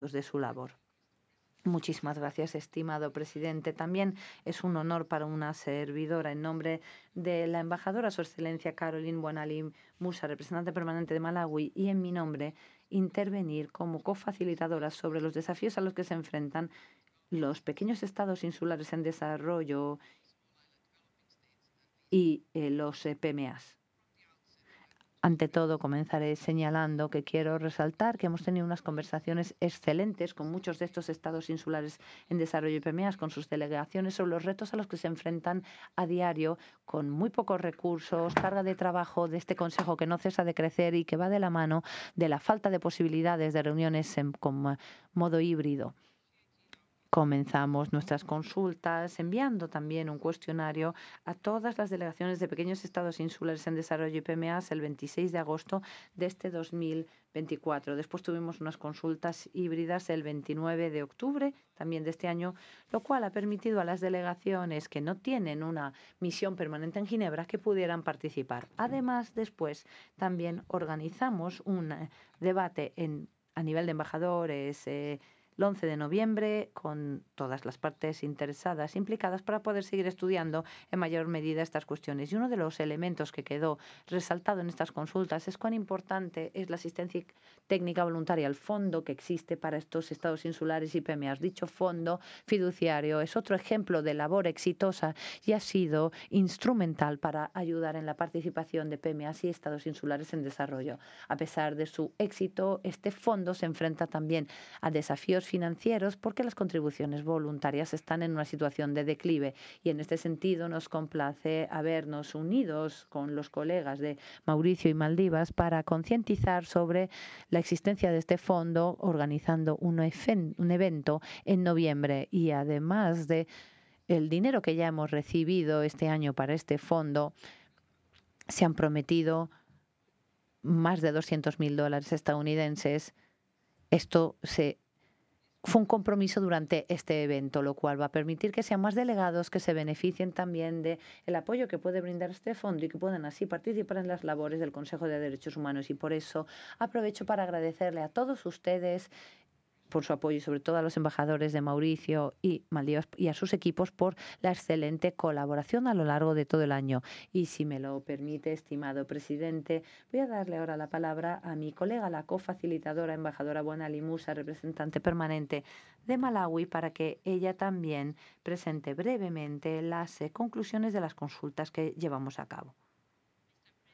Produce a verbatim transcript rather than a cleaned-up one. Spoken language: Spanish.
de su labor. Muchísimas gracias, estimado presidente. También es un honor para una servidora, en nombre de la embajadora, Su Excelencia Caroline Buonali Musa, representante permanente de Malawi, y en mi nombre, intervenir como cofacilitadora sobre los desafíos a los que se enfrentan los pequeños estados insulares en desarrollo y eh, los eh, P M As. Ante todo, comenzaré señalando que quiero resaltar que hemos tenido unas conversaciones excelentes con muchos de estos estados insulares en desarrollo y P M As, con sus delegaciones, sobre los retos a los que se enfrentan a diario, con muy pocos recursos, carga de trabajo de este Consejo que no cesa de crecer y que va de la mano de la falta de posibilidades de reuniones en, con modo híbrido. Comenzamos nuestras consultas enviando también un cuestionario a todas las delegaciones de pequeños estados insulares en desarrollo y P M As el veintiséis de agosto de este dos mil veinticuatro. Después tuvimos unas consultas híbridas el veintinueve de octubre también de este año, lo cual ha permitido a las delegaciones que no tienen una misión permanente en Ginebra que pudieran participar. Además, después también organizamos un debate en, a nivel de embajadores, eh, el once de noviembre, con todas las partes interesadas implicadas, para poder seguir estudiando en mayor medida estas cuestiones. Y uno de los elementos que quedó resaltado en estas consultas es cuán importante es la asistencia técnica voluntaria, el fondo que existe para estos estados insulares y P M As. Dicho fondo fiduciario es otro ejemplo de labor exitosa y ha sido instrumental para ayudar en la participación de P M As y estados insulares en desarrollo. A pesar de su éxito, este fondo se enfrenta también a desafíos financieros porque las contribuciones voluntarias están en una situación de declive, y en este sentido nos complace habernos unidos con los colegas de Mauricio y Maldivas para concientizar sobre la existencia de este fondo, organizando un, un evento en noviembre. Y además de el dinero que ya hemos recibido este año para este fondo, se han prometido más de doscientos mil dólares estadounidenses. Esto se Fue un compromiso durante este evento, lo cual va a permitir que sean más delegados que se beneficien también del apoyo que puede brindar este fondo y que puedan así participar en las labores del Consejo de Derechos Humanos. Y por eso aprovecho para agradecerle a todos ustedes por su apoyo, y sobre todo a los embajadores de Mauricio y Maldivas y a sus equipos por la excelente colaboración a lo largo de todo el año. Y si me lo permite, estimado presidente, voy a darle ahora la palabra a mi colega, la cofacilitadora, embajadora Buonali Musa, representante permanente de Malawi, para que ella también presente brevemente las eh, conclusiones de las consultas que llevamos a cabo.